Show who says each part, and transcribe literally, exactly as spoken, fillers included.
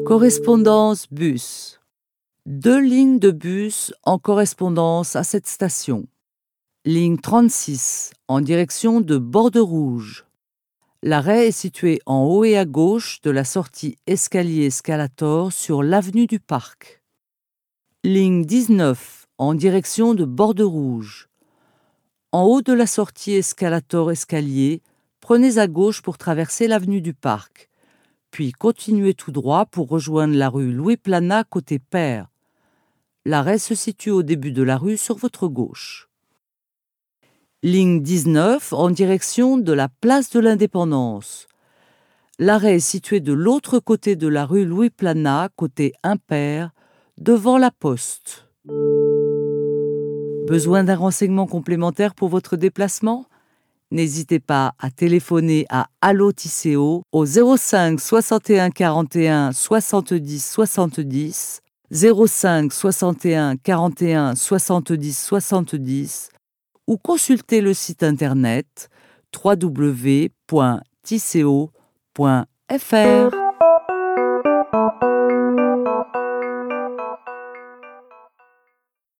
Speaker 1: Correspondance bus. Deux lignes de bus en correspondance à cette station. Ligne trente-six, en direction de Borderouge. L'arrêt est situé en haut et à gauche de la sortie escalier-escalator sur l'avenue du Parc. Ligne dix-neuf, en direction de Borderouge. En haut de la sortie escalator-escalier, prenez à gauche pour traverser l'avenue du Parc, puis continuez tout droit pour rejoindre la rue Louis Planat côté Père. L'arrêt se situe au début de la rue sur votre gauche. Ligne dix-neuf, en direction de la place de l'Indépendance. L'arrêt est situé de l'autre côté de la rue Louis Planat, côté impair, devant la Poste. Besoin d'un renseignement complémentaire pour votre déplacement ? N'hésitez pas à téléphoner à Allo Tisséo au zéro cinq soixante et un quarante et un soixante-dix soixante-dix, zéro cinq soixante et un quarante et un soixante-dix soixante-dix ou consultez le site internet w w w point tisséo point f r.